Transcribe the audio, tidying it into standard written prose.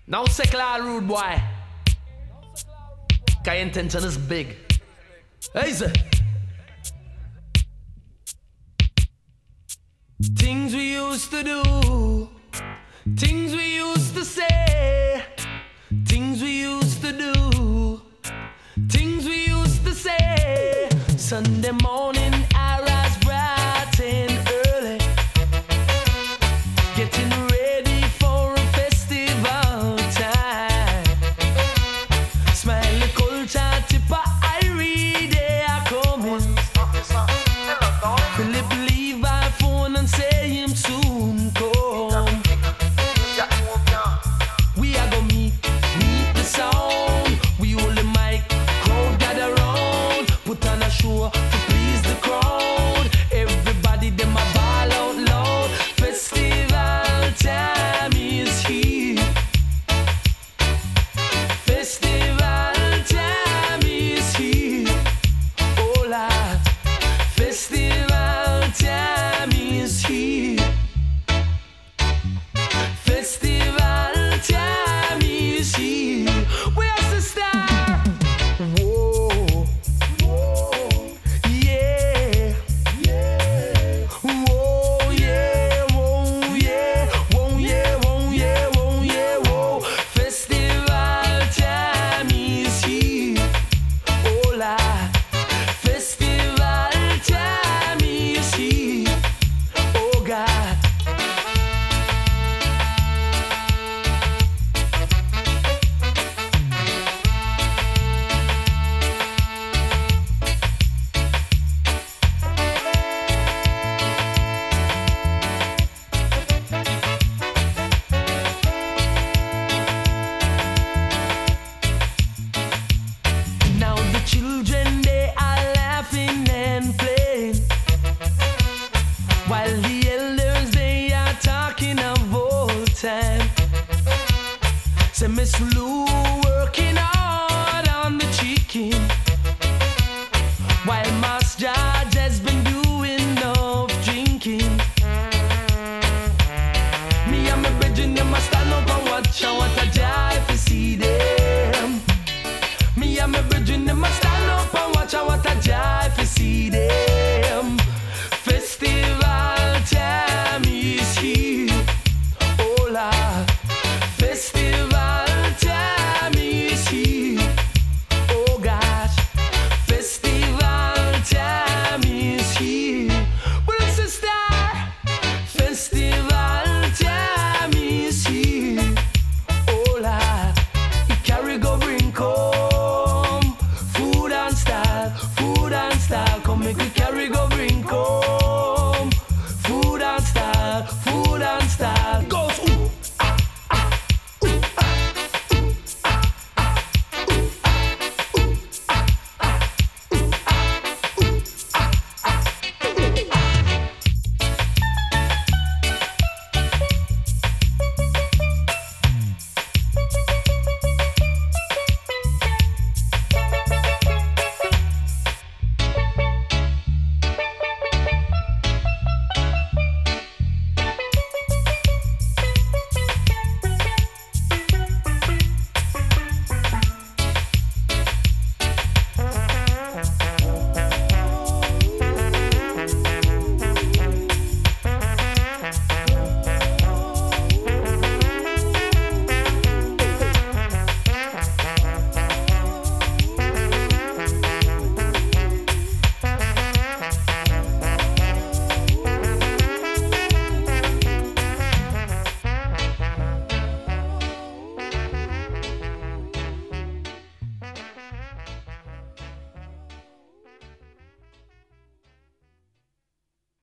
Now settle all rude boy. Cause your intention is big. Hey, sir. Things we used to do, things we used to say, things we used to do, things we used to say. Sunday morning I rise bright and early, getting ready for a festival time. Smiley culture tipper Irie, they are coming. Philip Levi phone and say him soon come. We are gonna meet the sound. We hold the mic, crowd gather round. Put on a show to please the crowd. Everybody them a ball out loud. Festival time is here. Festival time is here. Oh Lord, festival time is here. Festival time is here. Where's the star? Whoa, whoa, yeah, yeah. Whoa, yeah, whoa, yeah, whoa, yeah, whoa, yeah, whoa, yeah, whoa. Festival time is here. Oh Lord, festival time is here. Oh God. Now the children they are laughing and playing, while the elders they are talking of old time. Say Miss Lou working hard on the chicken, while Mass George has been doing enough drinking. Me and my brethren them a stand up and watch and what a joy to see them. Me and my brethren them a stand up and watch and what a joy to see them. Festival time is here. Oh Lord, festival time is here. Oh gosh, festival time is here. Well, it's a star. Festival time is here. Oh Lord, it carry go bring come food and style, food and style. Come make it carry go bring come food and style.